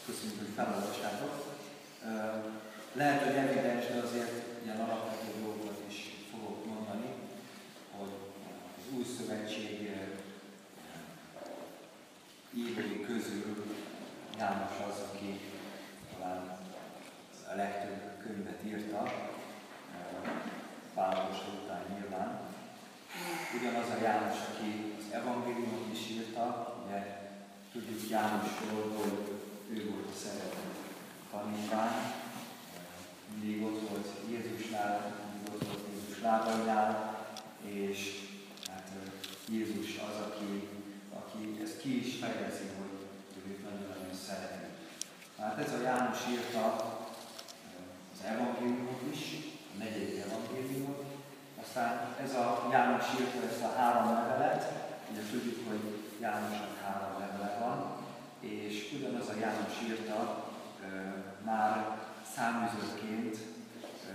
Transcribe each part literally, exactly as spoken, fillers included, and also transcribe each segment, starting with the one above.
köszönjük, hogy felolvastátok. Lehet, hogy evidens, de azért ilyen alapvető dolgokat is fogok mondani, hogy az új szövetség írói közül János az, aki talán a legtöbb könyvet írta, Pál apostol után nyilván. Ugyanaz a János, aki az evangéliumot is írta, ugye tudjuk Jánosról, hogy ő volt a szeretett tanítvány, mindig ott volt Jézusnál, mindig ott volt Jézus lábainál, és hát Jézus az, aki, aki ezt ki is fejezi, hogy őt nagyon-nagyon szereti. Hát ez a János írta az evangéliumot is, a negyedik evangéliumot, aztán ez a János írta ezt a három levelet, ugye tudjuk, hogy Jánosnak három levele van, és ugyanaz a János írta e, már száműzőként e,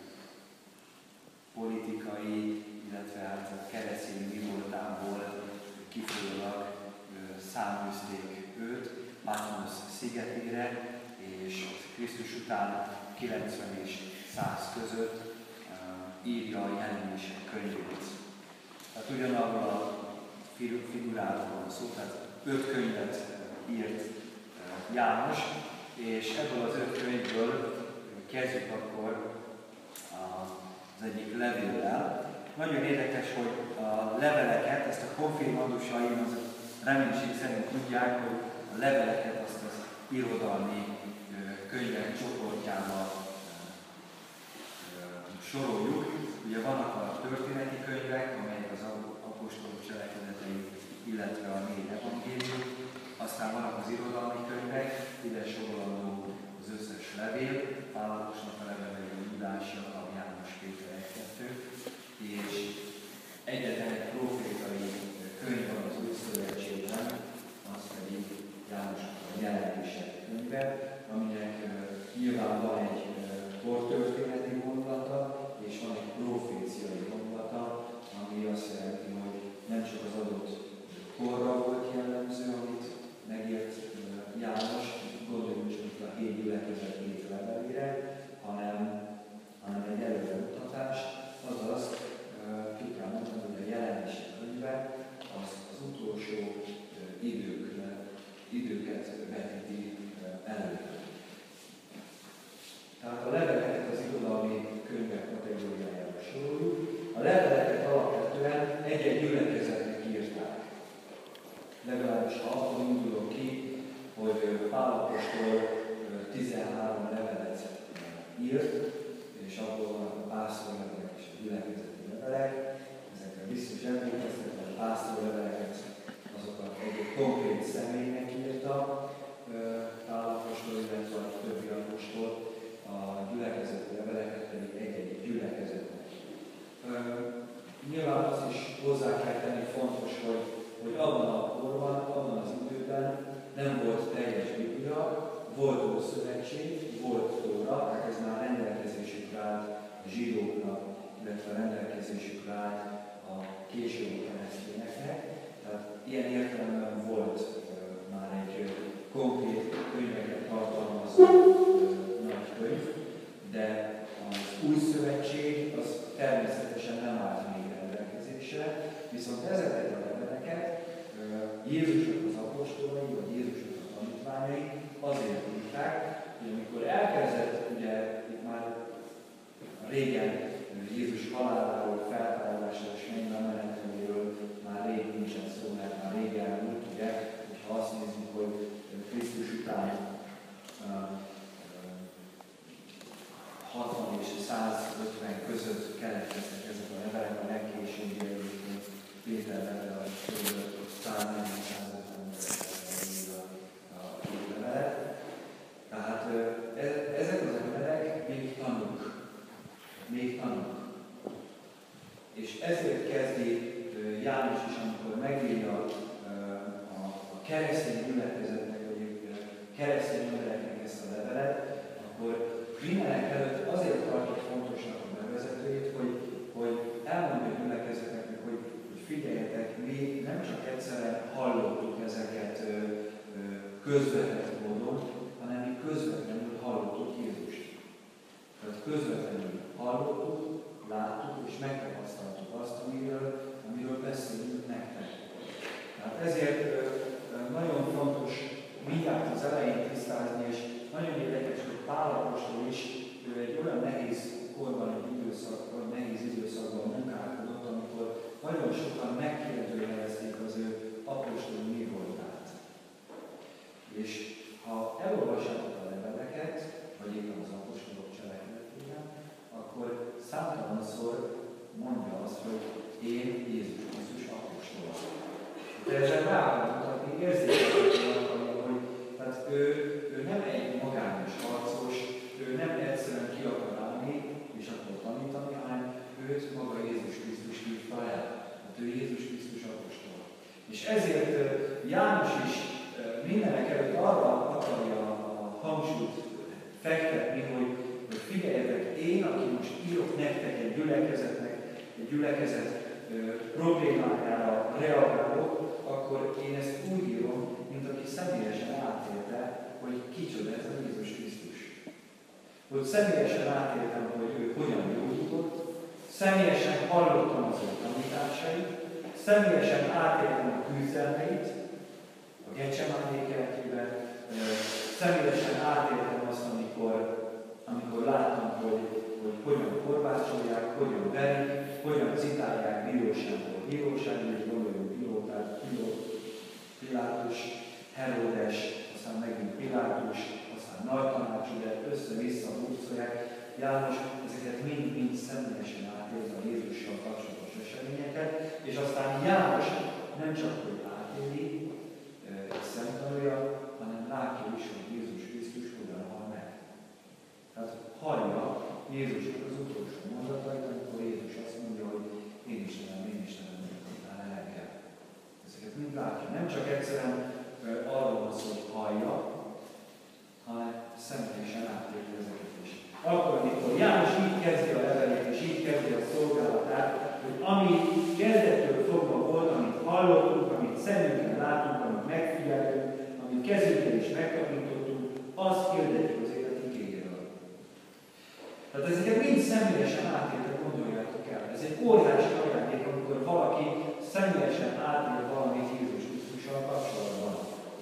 politikai, illetve hát a keresztény mi voltából kifolyólag e, száműzték őt Patmos szigetére, és Krisztus után kilencven és száz között e, írja a Jelenések könyvét. Tehát ugyanarról a figuráról van szó, tehát öt könyvet írt János, és ebből az öt könyvből kezdjük akkor az egyik levéllel. Nagyon érdekes, hogy a leveleket, ezt a konfirmandusaim az reménység szerint tudják, hogy a leveleket azt az irodalmi könyvek csoportjába soroljuk. Ugye vannak a történeti könyvek, amelyek az apostolok cselekedetei, illetve a négy evangélium, aztán vannak az irodalmi könyvek, ide sorolandó az összes levél, Pál apostolnak a levelei, Judás, Jakab, János, Péter, egy-kettő, és egyetlen egy profétai könyv van az új szövetségben, az pedig Jánosnak a Jelenések könyve, aminek nyilván van egy kortörténeti vonulata, és van egy proféciai vonulata, ami azt jelenti, hogy nem csak az adott korra volt jellemző, amit megírt János, gondoljunk csak a hét gyülekezet hét levelére, hanem, hanem egy előremutatás, azaz ki kell mondani, hogy a Jelenések könyve az, az utolsó időkre, időket vetíti elő. Tehát a leveleket az irodalmi könyvek kategóriájára soroljuk. A leveleket alapvetően egy-egy gyülekezetnek írták. Legalábbis ha akkor indulok ki, hogy Pál apostol tizenhárom levelet írt, és abból vannak a pásztorlevelek és a gyülekezeti levelek. Ezekre biztos emlékeztek, hogy a pásztorleveleket azokat egy konkrét személynek írta Pál apostol, illetve a többi apostol, a gyülekezeti leveleket pedig egy-egy gyülekezetnek. Nyilván azt is hozzá kell tenni fontos, hogy, hogy abban a korban, abban az időben nem volt teljes Biblia, volt Ószövetség, volt Tóra, tehát ez már rendelkezésükre állt a zsidóknak, illetve rendelkezésükre állt a későbbi keresztényeknek. Tehát ilyen értelemben volt uh, már egy uh, konkrét könyveket tartalmazó uh, nagy könyv, de az új szövetség az természetesen nem állt még rendelkezésre, viszont ezeket a leveleket Jézusnak az apostolai, vagy Jézusnak a tanítványai azért írták, hogy amikor elkezdett, ugye itt már régen Jézus haláláról, feltámadásáról és mennybe meneteléről már rég nincsen szó, mert már rég elmúlt, ugye, hogyha azt nézzük, hogy Krisztus után hatvan és százötven között keletkeztek ezek a levelek, a legkésőbbi egyébként Péter levele, a száznegyven százötven a két levelet. Tehát ezek az emberek még tanúk, még tanúk. És ezért kezdi János is, amikor megírja a, a keresztény gyülekezetnek, vagy keresztény embereknek ezt a levelet, akkor mindenek előtt azért tartja fontosnak a bevezetőjét, hogy, hogy elmondja a gyülekezeteknek, hogy, hogy figyeljetek, mi nem csak egyszerűen hallottuk ezeket ö, ö, közvetett módon, hanem És ha elolvassátok a leveleket, vagy éppen az apostolok cselekedetében, akkor számtalanszor mondja azt, hogy én Jézus Krisztus apostol. De ezzel rá kell mutatni, érzékelhetően, hogy tehát ő, ő nem egy magányos harcos, ő nem egyszerűen ki akar állni, és akkor tanítani, hanem őt maga Jézus Krisztus hívta el. Hát ő Jézus Krisztus apostol. És ezért János is mindenek előtt arra akarja a hangsúlyt fektetni, hogy, hogy figyeljetek, én, aki most írok nektek egy gyülekezetnek, egy gyülekezet ö, problémájára reagálok, akkor én ezt úgy írom, mint aki személyesen átélte, hogy kicsoda ez a Jézus Krisztus. Hogy személyesen átéltem, hogy ő hogyan gyógyított, személyesen hallottam az ő tanításait, személyesen átéltem a küzdelmeit, a Getsemáné kertjében, személyesen átéltem azt, amikor, amikor láttam, hogy, hogy hogyan korbácsolják, hogyan verik, hogyan citálják bíróságból bíróságból, és gondoljunk Pilótát, Pilátus, Heródes, aztán megint Pilátus, aztán nagy tanácsú, de össze-vissza húzolják. János ezeket mind-mind személyesen átélte a Jézussal kapcsolatos eseményeket, és aztán János nem csak, hogy átéli, szemtanúja, hanem látja is, hogy Jézus Krisztus hogyan hal meg. Tehát hallja Jézusnak az utolsó mondatait, amikor Jézus azt mondja, hogy én Istenem, én Istenem, miután el engem. Ezeket mind látja. Nem csak egyszerűen arról van szó, hogy hallja, hanem személyesen átérti ezeket is. Akkor, amikor János így kezdi a levelét, és így kezdi a szolgálatát, hogy ami kezdettől fogva volt, amit hallottunk, amit szemünkkel látunk, amit megfigyeltünk, amit kezünkkel is megtapintottunk, azt hirdetjük az élet igényéről. Tehát ezeket mind személyesen átélve gondoljátok el. Ez egy óriási ajándék, amikor valaki személyesen átél valamit Jézus Krisztussal kapcsolatban.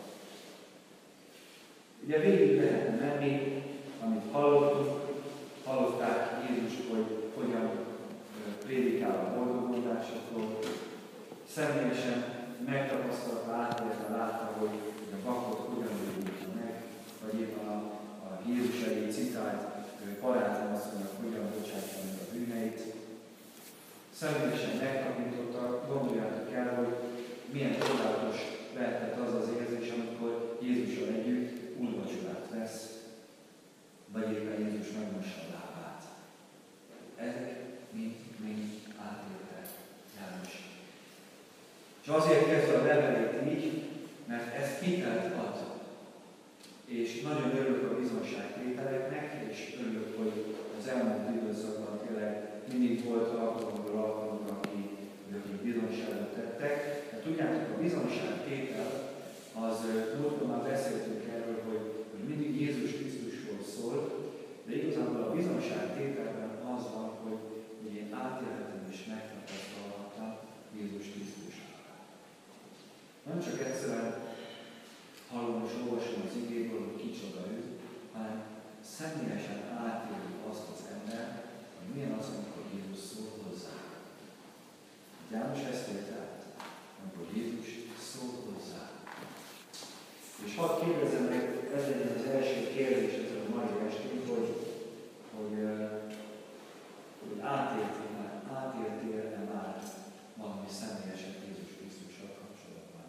Ugye végig lehetne menni, amit hallottunk, hallották Jézus, hogy hogyan prédikál a boldogulásokról, személyesen megtapasztalta, átélve látta, hogy a vakot hogyan gyógyítja meg, vagy éppen a, a Jézus elé citált barátom azt mondja, hogyan bocsátja meg a bűneit. Személyesen megtapintotta, gondoljátok el, hogy milyen csodálatos lehetett az az érzés, amikor Jézussal együtt úrvacsorát vesz, vagy éppen Jézus megmossa a lábát. Ezek mind-mind átélte János. És azért kezdve a levelét így, mert ez hitelt ad. És nagyon örülök a bizonságtételeknek, és örülök, hogy az elmúlt időszakban tényleg mindig volt alkalomból alkalommal, aki, akik bizonságot tettek. De tudjátok, a bizonságtétel az, múltkor már beszéltünk erről, hogy, hogy mindig Jézus Krisztusról szól, de igazából a bizonságtételben az van, hogy, hogy én átélhetem és megtapasztalhattam Jézus Krisztusát. Nem csak egyszerűen hallom és olvasom az igéből, hogy kicsoda ő, hanem személyesen átéli azt az ember, hogy milyen az, amikor Jézus szól hozzá. János ezt ért át, amikor Jézus szól hozzá. És hadd kérdezzem meg, ez legyen az első kérdés ezen a mai estén, hogy, hogy, hogy átéltél már, átéltél-e már valami személyeset Jézus Krisztussal kapcsolatban.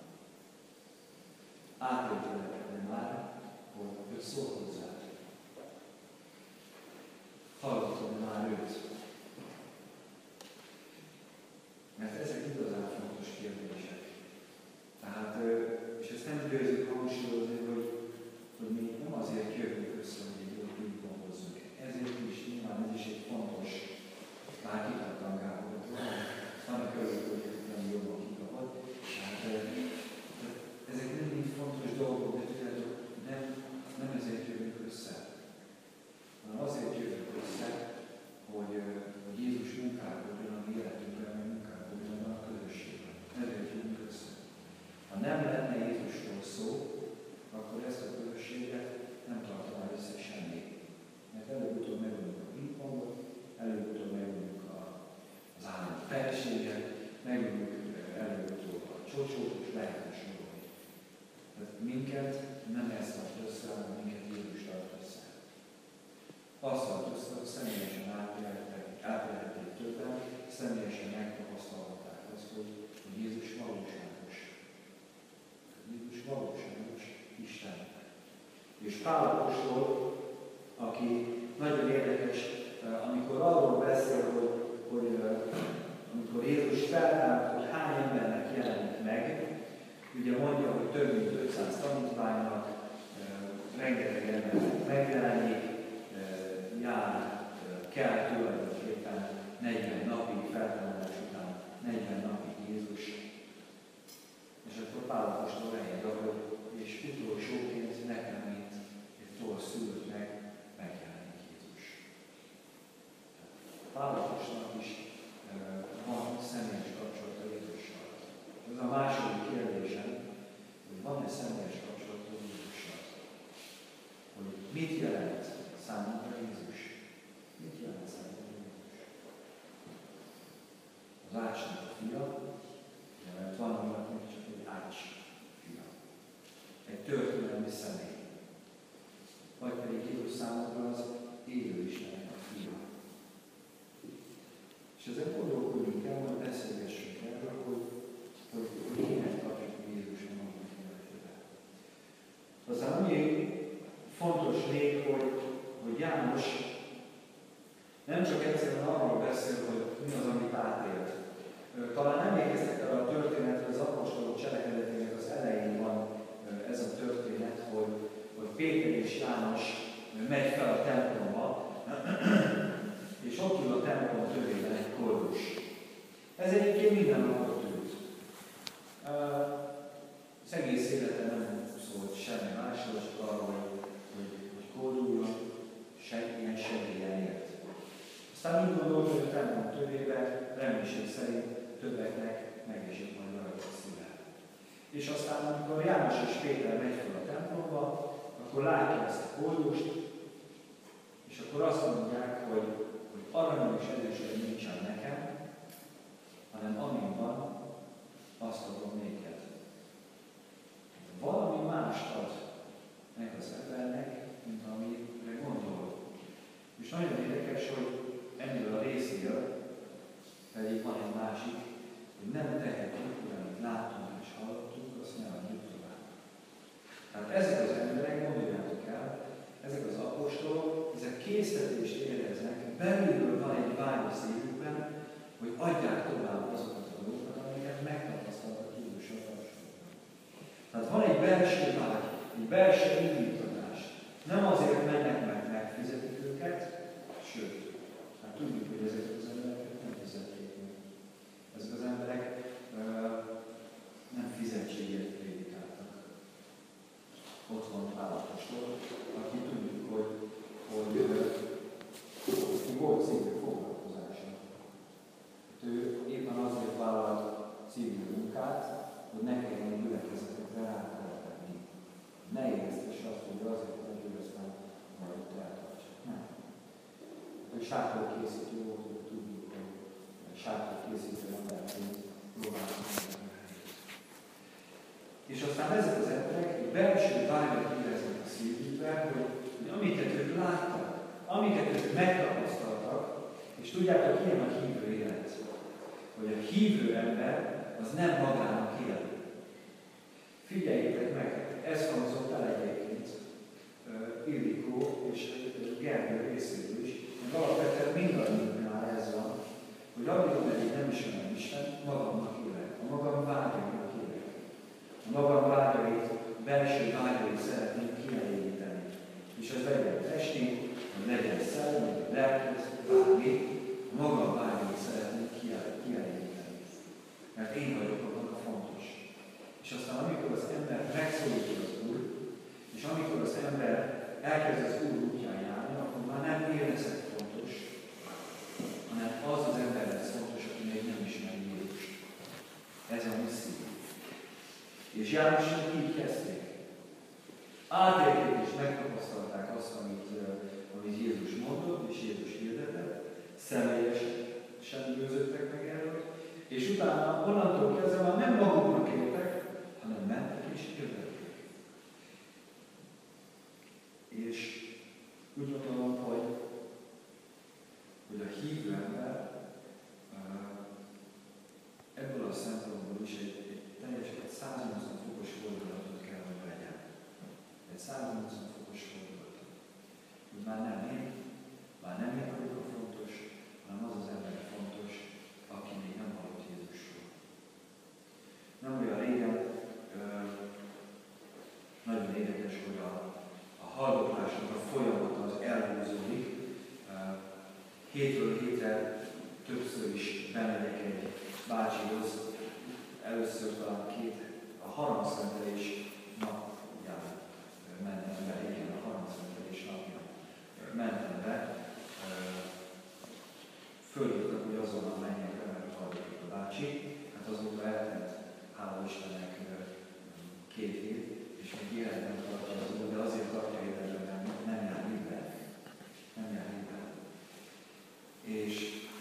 Átéltél-e már, hogy ő szól hozzá. Hallottad már őt. Mert ezek igazán fontos kérdések. Tehát, és ezt nem győzünk hangsúlyozni, hogy, hogy mi nem azért jövünk össze, hogy egy jó bűnből hozzunk. Ezért is nyilván ez is egy fontos, már kikaptam Gábor, annak örülök, hogy nem jobban kikapod. Tehát ezek nem mind fontos dolgok, de tudjátok, nem, nem ezért jövünk össze. Hanem azért jövünk össze, hogy, hogy Jézus munkálkodjon a mi életünkben, meg munkálkodjon a közösségben. Ezért jövünk össze. Ha nem lenne Jézusról szó, akkor ezt a közösséget nem tartaná össze semmi. Mert előbb-utóbb megölünk a pingpongot, előbb-utóbb megölünk az állam felséget, megölünk előbb-utóbb a csocsót, és lehetne sorolni. Tehát minket nem ezt tart össze, hanem minket Jézus tart össze. Azt tart össze, hogy személyesen átélhették, átélhették többen, személyesen megtapasztalhatták azt, hogy, hogy Jézus valóságos. Jézus valóságos Isten. És Pál apostol, aki nagyon érdekes, amikor arról beszél, hogy, hogy amikor Jézus feltámadt, hogy hány embernek jelenik meg, ugye mondja, hogy több mint ötszáz tanítványnak, rengeteg embernek megjelenik, jár, kell tulajdonképpen negyven napig, feltámadás után negyven napig Jézus. És akkor Pál apostol leírja, hogy és utolsóként nekem, mint egy torszülöttnek megjelenik Jézus. Pál apostolnak is van személyes kapcsolata Jézussal. Ez a második kérdésem, hogy van-e személyes kapcsolata Jézussal? Hogy mit jelent számunkra Jézus? Mit jelent számunkra Jézus? Az Ácsnak a fia, mert van annak még csak egy Ács fia. Egy történelmi személy. Vagy pedig Jézus számunkra az élő Istennek a fia. És ezzel gondolkodjunk el, hogy beszélgessünk erről, hogy, hogy, hogy ének tartjuk Jézus a magunk életében. Aztán ami fontos még, hogy, hogy János nem csak egyszerűen arról beszél, hogy mi az, amit átélt. Talán emlékeztek arra a történetre, az apostolok cselekedetének az elején van ez a történet, hogy, hogy Péter és János megy fel a templomba, és ott ül a templom tövében egy koldus. Ez egyébként minden nap ott ült. Az egész élete nem szólt semmi másról, csak arról, hogy, hogy, hogy kolduljon, ilyen segélyen élt. Aztán úgy gondolt, hogy a templom tövében reménység szerint többeknek megesik majd rajta a szíve. És aztán, amikor János és Péter megy fel a templomba, akkor látja ezt a koldust, és akkor azt mondják, hogy hogy aranyom és erőség nincsen nekem, hanem amin van, azt adom néked. Valami mást ad meg az embernek, mint amire gondol. És nagyon érdekes, hogy ennél a részéről pedig van egy másik, hogy nem tehetünk, hogy amit látunk és hallottunk, azt ne adjuk tovább. Tehát ezek az emberek, gondoljátok el, ezek az apostolok, ezek késztetést éreznek, belülről van egy vágy a szívükben, hogy adják tovább azokat a dolgokat, amiket megtapasztaltak Jézussal kapcsolatban. Tehát van egy belső vágy, egy belső indítatás. Nem azért mennek, mert megfizetik őket, sőt, hát tudjuk, hogy ezek az embereket nem fizetik meg. Ezek az emberek uh, nem fizetségért prédikáltak. Ott van Pál apostol, aki tudjuk, hogy, hogy uh, volt civil foglalkozása. Ő éppen azért vállalt civil munkát, hogy ne kelljen gyülekezetekre rátelepedni. Ne éreztesse azt, hogy azért, hogy ő aztán majd ott eltartsa. Nem. Ő sátorkészítő volt, hogy tudjuk, hogy sátorkészítő emberként próbálkozik. És aztán ezek az emberek egy belső vágyat éreznek a szívükben, hogy, hogy amiket ők láttak, amiket ők megtapasztaltak, és tudjátok, ilyen a hívő élet, hogy a hívő ember az nem magának él. Figyeljétek meg, ez hangzott el egyébként uh, Ildikó és Gergő részéről is, hogy alapvetően mindannyiunknál ez van, hogy amikor pedig nem ismerem Isten, magamnak élek, a magam vágyainak élek. A magam vágyait, belső vágyait szeretném kielégíteni. És ez legyen testi, vagy legyen szellemi, vagy lelkész, bármi, a magam vágyait szeretném kielégíteni. Mert én vagyok abban a fontos. És aztán amikor az ember megszólítja az Úr, és amikor az ember elkezd az Úr útján járni, akkor már nem érezhet fontos, hanem az az ember lesz fontos, aki még nem ismeri Jézust. Ez a misszió. És Jánosnak így kezdték. Átélték és megtapasztalták azt, amit, amit Jézus mondott, és Jézus hirdetett, személyesen győződtek meg erről, és utána onnantól kezdve már nem maguknak éltek, hanem mentek és hirdették. És úgy gondolom, hogy, hogy a hívő ember ebből a szempontból is egy, egy teljesen egy száznyolcvan fokos fordulatot kell, hogy legyen. Egy száznyolcvan fokos fordulatot. Hogy már nem én, már nem én vagyok a fontos, hanem az az ember fontos, aki még nem hallott Jézusról. Nem olyan régen, nagyon érdekes, hogy a, a haldoklásnak a folyamata az elhúzódik. Hétről hétre többször is bemegyek egy bácsihoz, először talán két, a harangszenttelés napján mentem be, igen, a harangszenttelés napján mentem be. Fölírtak, hogy azonnal menjek be, mert haldoklott a bácsi. Hát azóta eltelt, hála Istennek, két év, és még életben tartja az úr, de azért tartja életben, mert nem jár hívben. Nem jár hívben. És,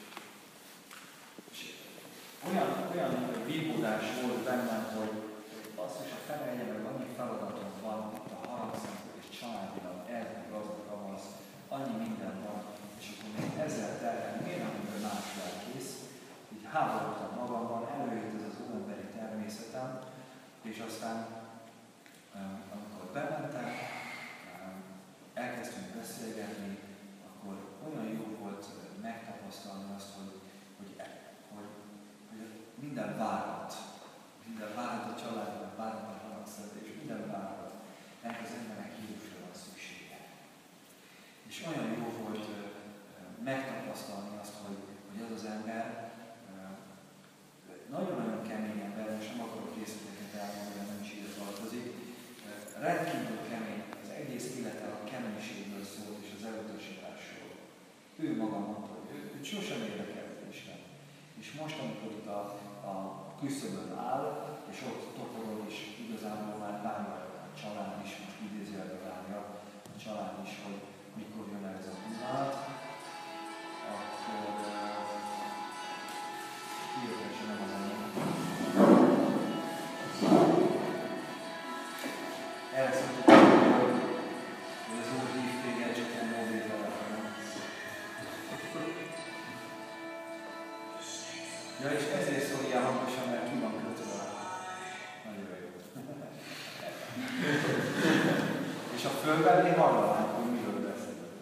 és olyan, olyan vívódás volt bennem, hogy basszus, a felelje, meg annyi feladatom van itt a harangszenttelés családilag, ez meg az a kamasz, annyi minden van, és akkor még ezzel terhelni, miért nem minden más lelkész? Így háborodtam magamban, előjött ez az óemberi természetem, és aztán amikor bementem, elkezdtünk beszélgetni, akkor olyan jó volt megtapasztalni azt, hogy, hogy, hogy, hogy minden várat, minden várat a családban, várat a harangszenttelés, és minden várat, ennek az embernek Jézusra van szüksége. És olyan jó volt megtapasztalni azt, hogy, hogy az az ember nagyon-nagyon kemény ember, és nem akarok részleteket elmondani, hogy nem is ide tartozik. Rendkívül kemény, az egész élete a keménységből szólt és az elutasításról. Ő maga mondta, hogy ő, őt sosem érdekelt Isten. És most, amikor itt a, a küszöbön áll, és ott toporol, és igazából már várja a család is, most idézőjelbe várja a család is, hogy mikor jön el ez a pillanat, akkor hihetetesen nem az anyag. Erre szoktuk mondani, hogy az Úr hív téged, csak egy mobiltelefonon. Ja, és ezért szól ilyen hangosan, mert ki van kötve. Nagyon jó. És a fölben hallanánk, hogy miről beszélünk.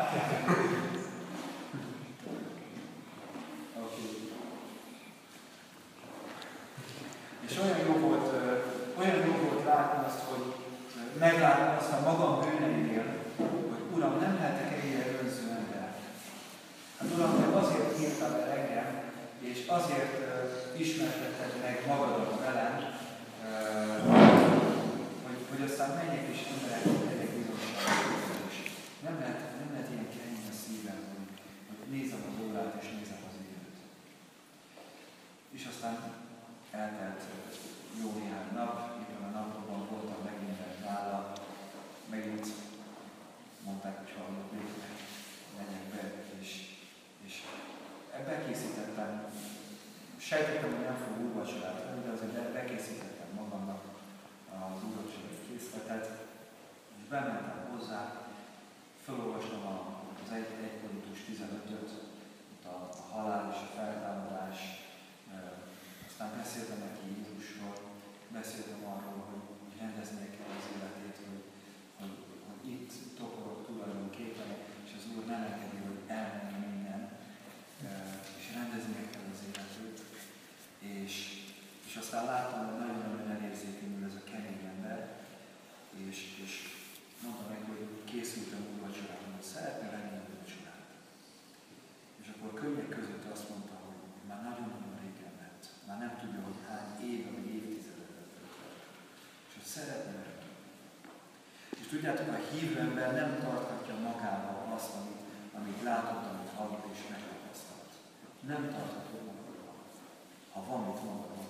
És olyan jó volt, olyan jó volt látni azt, hogy meglátni azt a magam bűneinél, hogy Uram, nem lehetek ennyire önző ember. Hát Uram, te azért hívtál el engem, és azért uh, ismertetted meg magadat velem, uh, hogy, hogy aztán menjek és embereknek tegyek bizonyságot. Nem lehet, nem lehet ilyen kemény a szívem, hogy, hogy nézem az órát és nézem az időt. És aztán eltelt jó néhány nap, éppen a napokban voltam megint egy nála, megint mondták, hogy hallott még, menjek be, és, és bekészítettem, sejtettem, hogy nem fog úrvacsorát venni, de azért bekészítettem magamnak az úrvacsorai készletet, és bementem hozzá, felolvastam az egy Korintus tizenötöt, a, a halál és a feltámadás, aztán beszéltem neki Jézusról, beszéltem arról, hogy, hogy rendeznie kell az életét, hogy, hogy, hogy itt toporog tulajdonképpen, és az Úr nem engedi, hogy elmenjen minden, és rendeznie kell az életét. És, és aztán láttam, hogy nagyon-nagyon elérzékenyül ez a kemény ember, és, és mondtam neki, hogy készültem úrvacsorára, hogy szeretne venni a úrvacsorát. És akkor könnyek között azt mondta, hogy már nagyon-nagyon régen lett, már nem tudja, hogy hány éve vagy évtizedet töltött. És hogy szeretne venni. És tudjátok, a hívő ember nem tarthatja magában azt, amit, amit látott, amit hallott és megtapasztalt. Nem tartható magában, ha van itt magában.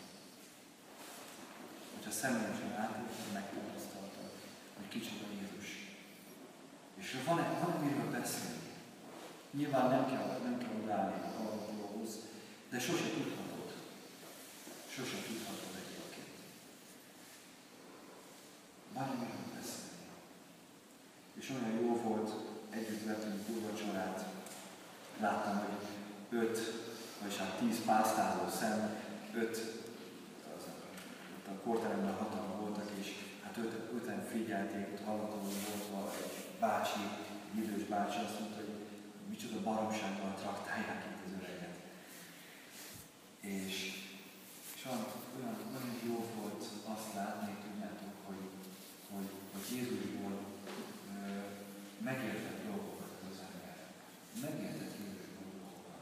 Hogyha személyesen átélted, megtapasztaltad, hogy kicsit a Jézus. És van-e, van miről beszélni? Nyilván nem kell, nem kell odállni a hallgatóhoz, de sose tudhatod. Sose tudhatod egyébként. Van miről beszélni. És olyan jó volt, együtt vettünk úrvacsorát. Láttam, hogy öt, vagy hát tíz pásztázó szem, öt, az, a korteremben hatan voltak, és hát öt, öten figyelték, ott hallottam, hogy volt valami egy bácsi, egy idős bácsi, azt mondta, hogy micsoda baromsággal traktálják itt az öreget. És, és olyan, olyan, olyan jó volt azt látni, tudjátok, hogy, hogy, hogy Jézusból uh, megértett dolgokat az ember. Megértett Jézusból dolgokat.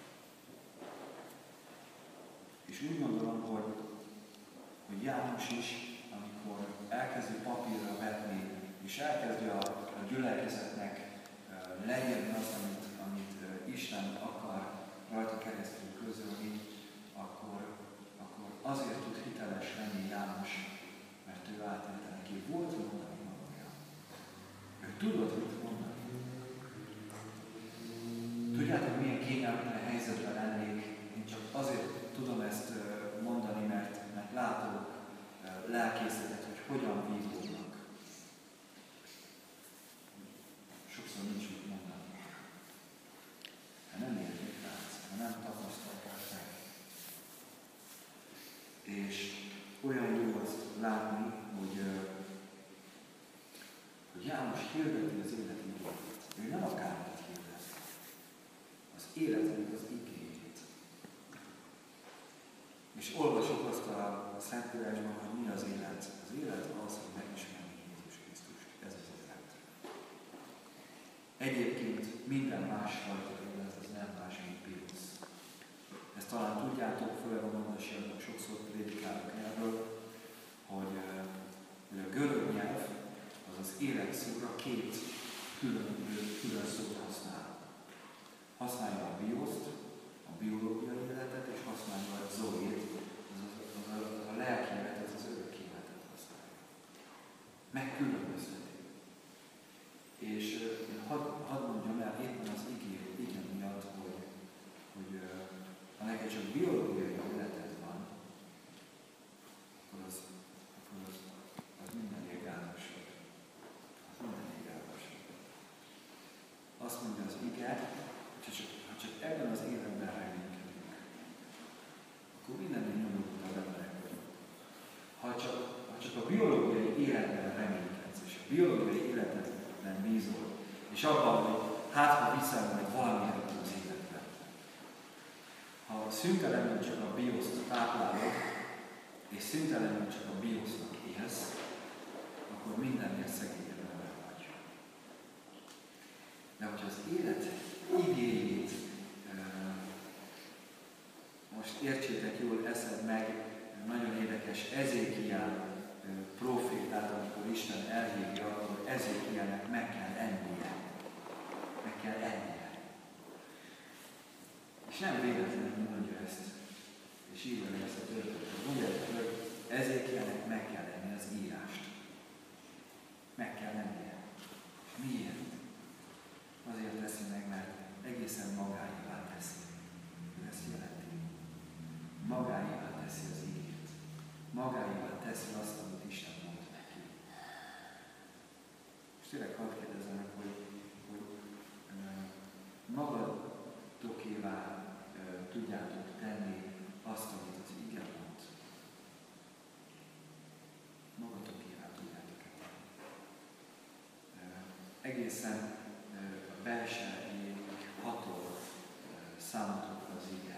És úgy gondolom, hogy, hogy János is, amikor elkezdi papírra vetni, és elkezdi a, a gyülekezetnek uh, leírni azt, amit, amit uh, Isten akar rajta keresztül közölni, akkor, akkor azért tud hiteles lenni János, mert ő átélte neki, volt mondani magja. Ő tudott mit mondani. Tudjátok, milyen kényelmetlen helyzetben lennék, én csak azért tudom ezt mondani, mert, mert látom lelkészetet, hogy hogyan vívódnak. Sokszor nincs mit mondani. Ha nem érték rá, ha nem tapasztalták meg. És olyan jó azt látni, hogy, hogy János hirdeti az élet igényét. Ő nem akármit hirdet. Az életnek az igényét. És olvasok azt a Szentírásban, hogy mi az élet. Az élet az, hogy megismerni Jézus Krisztust. Ez az élet. Egyébként minden más fajta élet, az nem más, mint pirusz. Ezt talán tudjátok, főleg a mondásjának sokszor prédikálok erről, hogy, hogy a görög nyelv az az élet szóra két külön, külön szót használ. Használja a bioszt, a biológiai életet, és használja a zoét, az, az, az, az, az a lelki életet, az örök életet használja. Megkülönbözteti. És én hadd had mondjam el éppen az igé, igen miatt, hogy, hogy ha neked csak biológiai életed van, akkor az, akkor az, az minden irgalmasabb. Az minden irgalmasabb. Azt mondja az ige, hogy csak, ha csak ebben az életben reménykedünk, akkor mindennél nyomultabb emberek vagyunk. Ha csak, ha csak a biológiai életben reménykedsz, és a biológiai életedben bízol, és abban, hogy hát ha viszel majd valamilyen az életben. Ha szüntelenül csak a bioszt táplálod, és szüntelenül csak a biosznak élsz, akkor mindennél szegényebb ember vagy. De hogyha az élet igényét most értsétek jól, eszed meg, nagyon érdekes Ezékiel profétát, amikor Isten elhívja, akkor Ezékielnek meg kell ennie. Meg kell ennie. És nem véletlenül mondja ezt, és írja le ezt a történetet. Mondjátok, hogy Ezékielnek meg kell enni az írást. Meg kell ennie. És miért? Azért teszi meg, mert egészen magáévá teszi. Ő ezt jelenti. Magáévá teszi az igét. Magáévá teszi azt, amit Isten mond neki. És tényleg hadd kérdezem meg, hogy, hogy uh, magatokévá uh, tudjátok tenni azt, amit az ige mond. Magatokévá tudjátok tenni. Uh, egészen uh, a belsejéig hatol uh, számotokra az ige.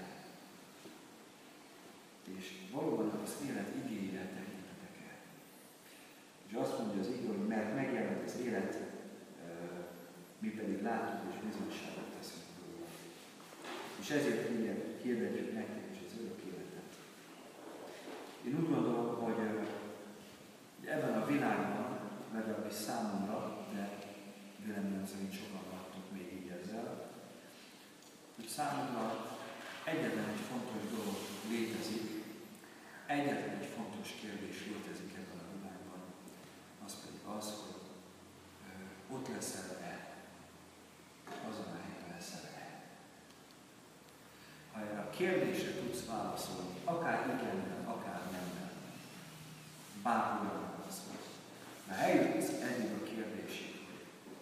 És valóban az élet igényére tekintetek el. És azt mondja az ige, hogy mert megjelent az élet, mi pedig látjuk és bizonyságot teszünk róla. És ezért hirdetjük nektek is az örök életet. Én úgy gondolom, hogy ebben a világban, legalábbis számomra, de véleményem szerint sokan láttuk még így ezzel, hogy számomra egyetlen egy fontos dolog létezik, egyetlen egy fontos kérdés létezik ebben a világban, az pedig az, hogy ö, ott leszel-e, azon a helyen leszel-e. Ha erre a kérdésre tudsz válaszolni, akár igennel, akár nemmel, bárhol válaszolsz, de ha eljutsz eddig a kérdésig, hogy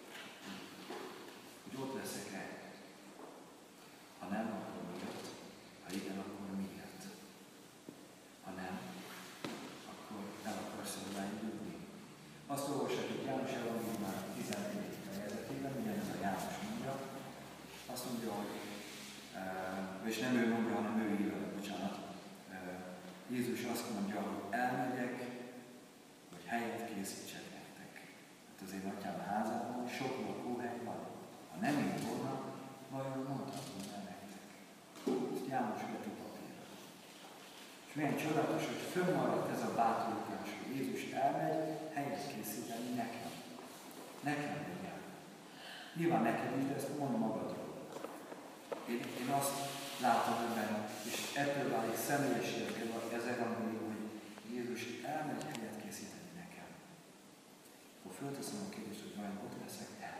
azt olvashatjuk János evangéliumának tizennegyedik fejezetében, ugyanez a János mondja, azt mondja, hogy, és nem ő mondja, hanem ő írja, bocsánat, Jézus azt mondja, hogy elmegyek, hogy helyet készítsek nektek. Hát az én atyám házában sok lakóhely van. Ha nem így volna, vajon mondhatom el nektek. Ezt János vett a papírra. És milyen csodálatos, hogy fönnmaradt ez a bátorítás, hogy Jézus elmegy, helyet készíteni nekem. Nekem legyen. Nyilván neked is, de ezt mondd magadról. Én, én azt látom ebben, és ebből válik személyességek ez evangélium, hogy Jézus elmegy helyet készíteni nekem. Akkor fölteszem a kérdést, hogy vajon ott leszek el.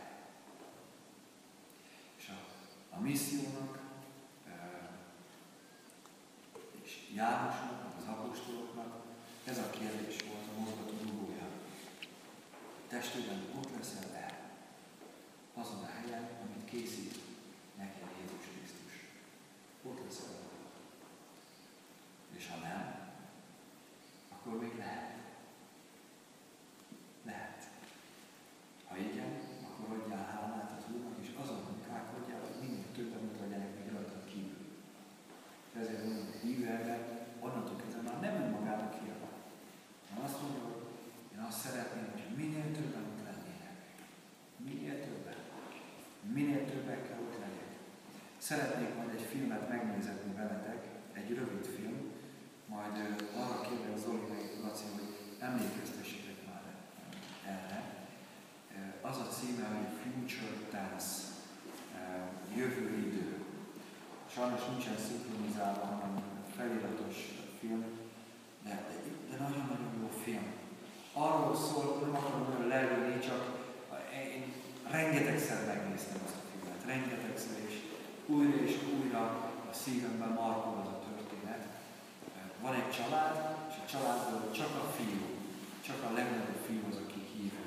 És a, a missziónak, és Jánosnak, az apostoloknak ez a kérdés volt a mozgató rúgója. Testvérem, ott leszel el. Azon a helyen, amit készít neked Jézus Krisztus. Ott leszel el. És ha nem, akkor még lehet. Lehet. Ha igen, akkor adjál hálát az Úrnak, és azon munkálkodjál, hogy minél többen ott legyenek, még rajtad kívül. És ezért mondom, hogy hívő ember onnantól kezdve már nem önmagának hiába. hanem azt mondja, hogy én azt szeretném, hogy minél többen ott lennének. Minél többen. Minél többekkel ott legyek. Szeretnék majd egy filmet megnézetni veletek, egy rövid film, majd uh, arra kérlek Zoli meg Laci, hogy emlékeztessétek már erre. Uh, az a címe, hogy Future Tense, uh, jövő idő. Sajnos nincsen szinkronizálva, hanem feliratos film, de, de, de nagyon-nagyon jó film. Arról szól, nem akarom olyan leülni, csak én rengetegszer megnéztem azt a filmet, rengetegszer, és újra és újra a szívemben markol az a történet. Van egy család, és a családból csak a fiú, csak a legnagyobb fiú az, aki hívő.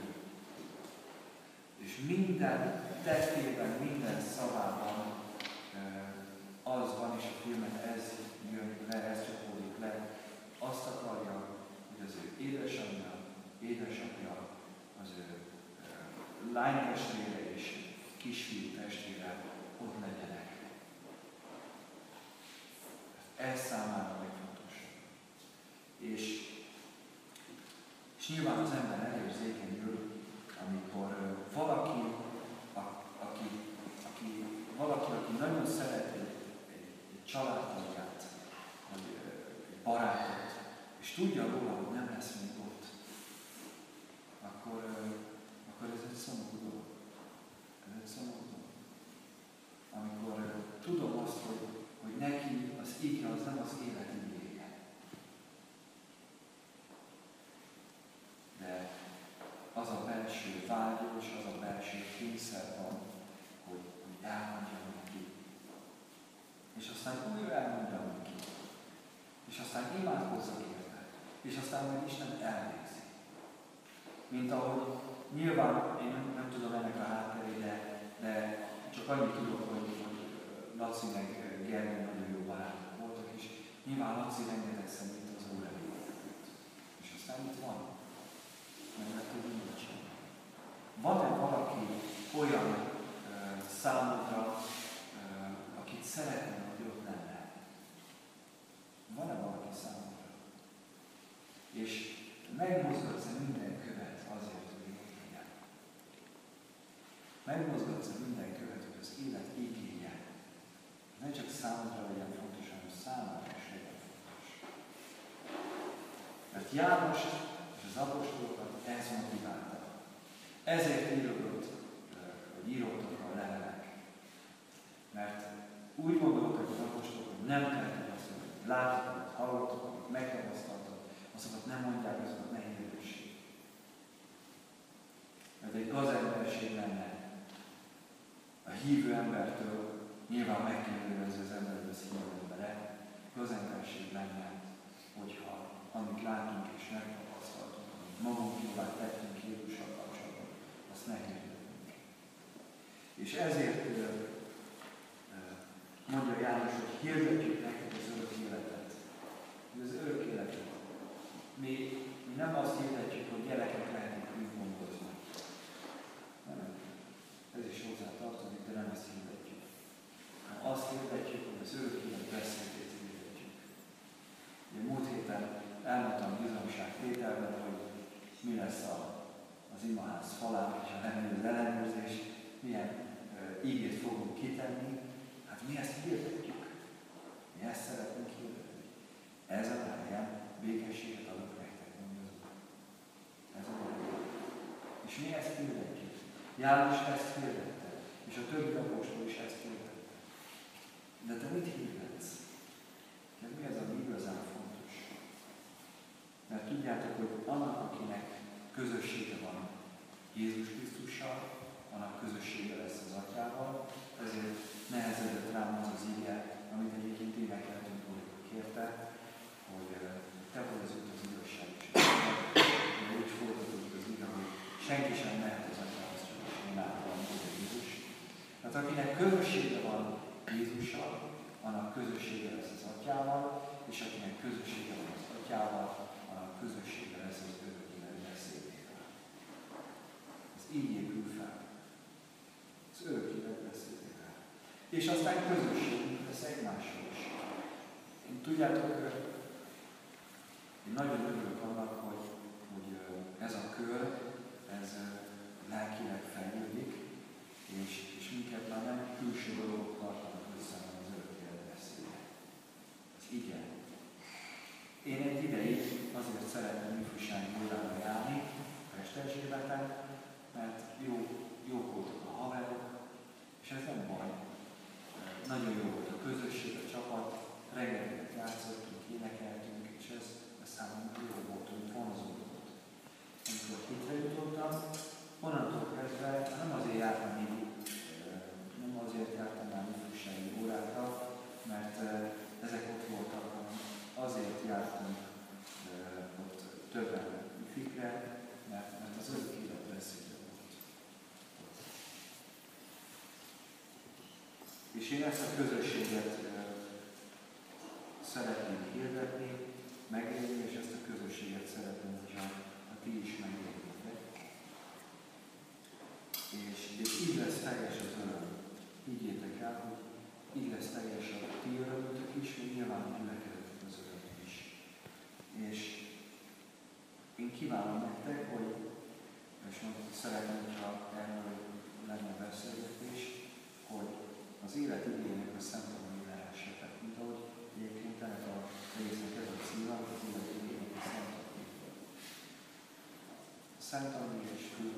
És minden tettében, minden szavában az van, és a filmet ez jön le, ez csapódik le. Azt akarja, hogy az ő édesanyja, édesapja, az ő lánytestvére és kisfiú testvére ott legyenek. Ez számára legfontosabb. És, és nyilván az ember elérzékenyül, amikor valaki, a, aki, aki, valaki, aki nagyon szereti egy, egy családtagját, vagy egy barátot, és tudja róla, hogy nem lesz még ott, akkor, akkor ez egy szomorú dolog. Ez egy szomorú dolog. Amikor tudom azt, hogy, hogy neki az ige az nem az élet igéje. De az a belső vágyos, az a belső kényszer van, hogy, hogy elmondja neki. És aztán újra elmondja neki. És aztán imádkozzak érte. És aztán meg Isten elvégzi. Mint ahogy nyilván, én nem, nem tudom ennek a hátterét, de, de csak annyit tudok, hogy, hogy Laci meg Gergely nagyon jó barátok voltak, és nyilván Laci rengetegszer mint az Úr elé. És aztán itt van. Meg meg tudjuk mit csinálni. Van-e valaki olyan uh, számodra, uh, akit szeretne, hogy ott lenne? Van-e valaki számodra? És megmozgatsz-e minden követ azért, hogy ott legyen? Megmozgatsz-e minden követ, hogy az élet igénye ne csak számodra legyen fontos, hanem számára is legyen fontos. Mert János és az apostolokat ez motiválta. Ezért írodott, hogy íródtak a levelek. Mert úgy gondoltak az apostolok, hogy nem tehetik azt, hogy látatokat, hallottakat, megtapasztaltak, azokat nem mondják, azokat ne hirdessék. Mert egy gazemberség lenne a hívő embertől, nyilván megkérdezi az emberből az hívő embere, gazemberség lenne, hogyha amit látunk és megtapasztaltunk, amit magunkévá tettünk Jézussal kapcsolatban, azt meghirdetünk. És ezért mondja János, hogy hirdetjük nektek az örök életet. Az örök életet. Mi, mi nem azt hirdetjük, hogy gyerekek lehetnek úgymond lesz falán, és ha nem az ellenőrzés, milyen uh, ígét fogunk kitenni, hát mi ezt hirdetjük. Mi ezt szeretnénk hirdetni. Ez a helyen békességet adok nektek, mondja az Úr. Ez a helyen. És mi ezt hirdetjük. János ezt hirdette, és a többi apostol is ezt hirdette. De te mit hirdetsz? De mi ez, ami igazán fontos? Mert tudjátok, hogy annak, akinek közössége van Jézus Krisztussal, annak közössége lesz az Atyával, ezért nehezedett rám az az ige, amit egyébként énekeltünk, hogy kérte, hogy te vagy az út, az igazság is. Úgy fordított az ige, hogy senki sem mehet az Atyához, csak én általam, hogy Jézus. Tehát akinek közössége van Jézussal, annak közössége lesz az Atyával, és akinek közössége van az Atyával, annak közössége lesz az örökkévaló beszédével. Ez így épül fel. Az örökkévaló beszédével. És aztán közösségünk lesz egymással is. Én tudjátok, én nagyon örülök annak, hogy, hogy ez a kör, ez lelkileg fejlődik, és, és minket már nem külső dolgok tartanak össze, hanem az örökkévaló beszédével. Ez igen. Én egy ideig azért szeretem ifjúsági órára járni, Pesterzsébeten, mert jó, jók voltak a haverok, és ez nem baj. Nagyon jó volt a közösség, a csapat, reggeliket játszottunk, énekeltünk, és ez, ez számomra jó volt, hogy vonzódott. Amikor hitre jutottam, onnantól kezdve nem azért jártam még, nem azért jártam már ifjúsági órákra, mert ezek ott voltak, azért jártam ott többen fikre, mert, mert az örök élet beszéde volt. És én ezt a közösséget szeretném hirdetni, megélni, és ezt a közösséget szeretném, hogyha ha ti is megélnétek. És, és így lesz teljes az öröm. Higgyétek el, hogy így lesz teljes a ti örömötök is, hogy nyilván a gyülekezetek az öröm is. És én kívánom nektek, hogy, és most szeretném, ha erről lenne a beszélgetés, hogy az élet igények a Szent Tanulni lehessetek, mint ahogy egyébként ennek a résznek ez a címe, az élet igények a Szent Tanulni. A Szent Tanulni és